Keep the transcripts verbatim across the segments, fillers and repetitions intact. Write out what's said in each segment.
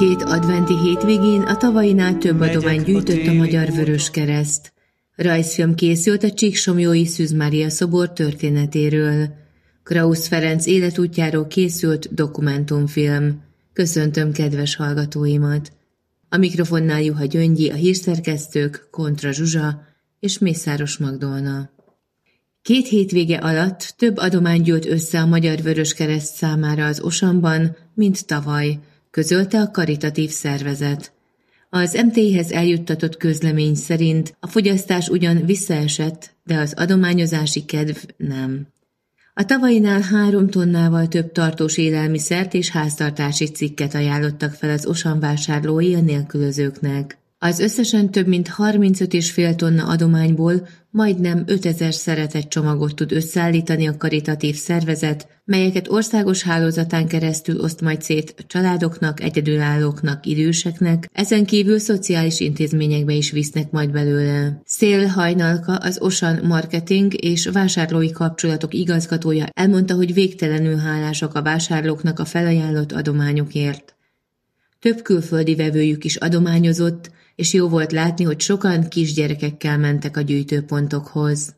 Két adventi hétvégén a tavainál több adományt gyűjtött a Magyar Vöröskereszt. Rajzfilm készült a Csíksomlyói Szűz Mária szobor történetéről. Krausz Ferenc életútjáról készült dokumentumfilm. Köszöntöm kedves hallgatóimat! A mikrofonnál Juha Gyöngyi, a hírszerkesztők Kontra Zsuzsa és Mészáros Magdolna. Két hétvége alatt több adomány gyűlt össze a Magyar Vöröskereszt számára az Osanban, mint tavaly, közölte a karitatív szervezet. Az em té i-hez eljuttatott közlemény szerint a fogyasztás ugyan visszaesett, de az adományozási kedv nem. A tavainál három tonnával több tartós élelmiszert és háztartási cikket ajánlottak fel az Osan vásárlói a nélkülözőknek. Az összesen több mint harmincöt egész öt tonna adományból majdnem ötezer szeretett csomagot tud összeállítani a karitatív szervezet, melyeket országos hálózatán keresztül oszt majd szét családoknak, egyedülállóknak, időseknek, ezen kívül szociális intézményekbe is visznek majd belőle. Szél Hajnalka, az Osan marketing és vásárlói kapcsolatok igazgatója elmondta, hogy végtelenül hálásak a vásárlóknak a felajánlott adományokért. Több külföldi vevőjük is adományozott, és jó volt látni, hogy sokan kisgyerekekkel mentek a gyűjtőpontokhoz.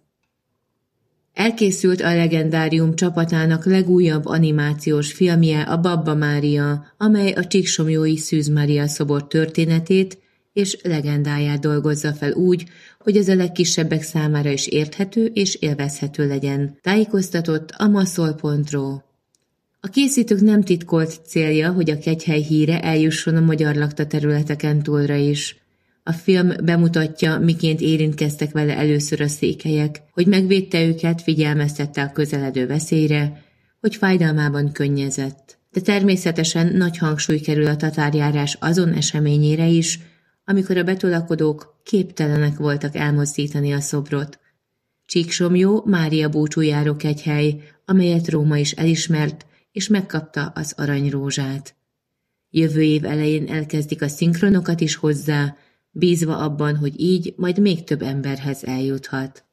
Elkészült a Legendárium csapatának legújabb animációs filmje, a Babba Mária, amely a Csíksomlyói Szűz Mária szobor történetét és legendáját dolgozza fel úgy, hogy ez a legkisebbek számára is érthető és élvezhető legyen, tájékoztatott a maszol pont ro. A készítők nem titkolt célja, hogy a kegyhely híre eljusson a magyar lakta területeken túlra is. A film bemutatja, miként érintkeztek vele először a székelyek, hogy megvédte őket, figyelmeztette a közeledő veszélyre, hogy fájdalmában könnyezett. De természetesen nagy hangsúly kerül a tatárjárás azon eseményére is, amikor a betolakodók képtelenek voltak elmozdítani a szobrot. Csíksomlyó Mária búcsújáró kegyhely, amelyet Róma is elismert, és megkapta az aranyrózsát. Jövő év elején elkezdik a szinkronokat is hozzá, bízva abban, hogy így majd még több emberhez eljuthat.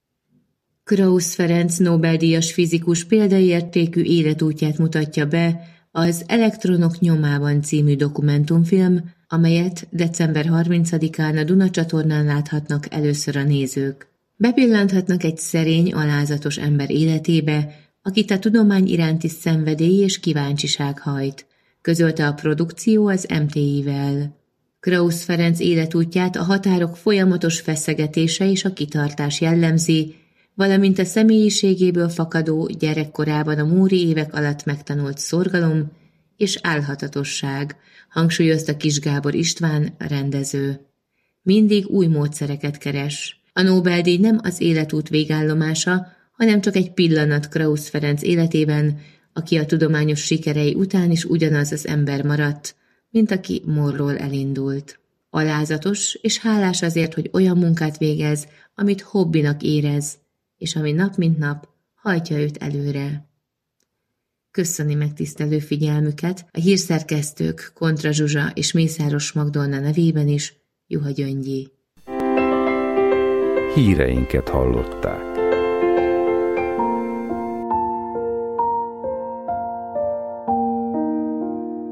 Krausz Ferenc Nobel-díjas fizikus példaértékű életútját mutatja be az Elektronok nyomában című dokumentumfilm, amelyet december harmincadikán a Duna csatornán láthatnak először a nézők. Bepillanthatnak egy szerény, alázatos ember életébe, akit a tudomány iránti szenvedély és kíváncsiság hajt, közölte a produkció az em té i-vel. Krausz Ferenc életútját a határok folyamatos feszegetése és a kitartás jellemzi, valamint a személyiségéből fakadó, gyerekkorában a múri évek alatt megtanult szorgalom és álhatatosság, hangsúlyozta Kis Gábor István, rendező. Mindig új módszereket keres. A Nobel-díj nem az életút végállomása, hanem csak egy pillanat Krausz Ferenc életében, aki a tudományos sikerei után is ugyanaz az ember maradt, mint aki morról elindult. Alázatos és hálás azért, hogy olyan munkát végez, amit hobbinak érez, és ami nap mint nap hajtja őt előre. Köszöni megtisztelő figyelmüket a hírszerkesztők Kontra Zsuzsa és Mészáros Magdolna nevében is, Juha Gyöngyi. Híreinket hallották.